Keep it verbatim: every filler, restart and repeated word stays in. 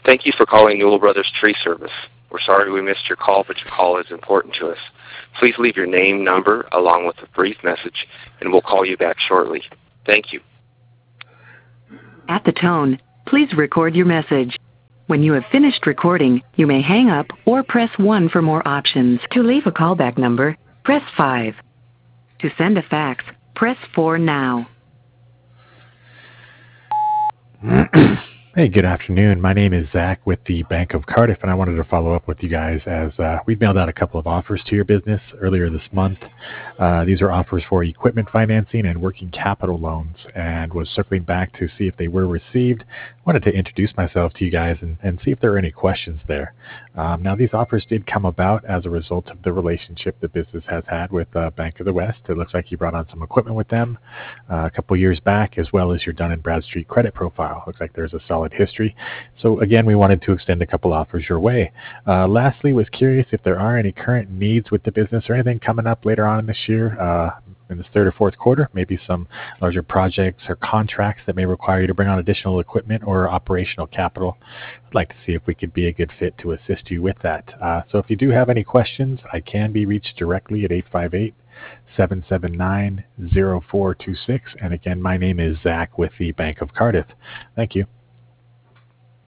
Thank you for calling Newell Brothers Tree Service. We're sorry we missed your call, but your call is important to us. Please leave your name, number, along with a brief message, and we'll call you back shortly. Thank you. At the tone, please record your message. When you have finished recording, you may hang up or press one for more options. To leave a callback number, press five. To send a fax, press four now. Hey, good afternoon. My name is Zach with the Bank of Cardiff, and I wanted to follow up with you guys as uh, we've mailed out a couple of offers to your business earlier this month. Uh, these are offers for equipment financing and working capital loans, and was circling back to see if they were received. Wanted to introduce myself to you guys and, and see if there are any questions there. Um, now, these offers did come about as a result of the relationship the business has had with uh, Bank of the West. It looks like you brought on some equipment with them uh, a couple years back, as well as your Dun and Bradstreet credit profile. Looks like there's a solid history. So again, we wanted to extend a couple offers your way. Uh, lastly, was curious if there are any current needs with the business or anything coming up later on in this year, uh, in this third or fourth quarter, maybe some larger projects or contracts that may require you to bring on additional equipment or operational capital. I'd like to see if we could be a good fit to assist you with that. Uh, so if you do have any questions, I can be reached directly at eight five eight, seven seven nine, zero four two six. And again, my name is Zach with the Bank of Cardiff. Thank you.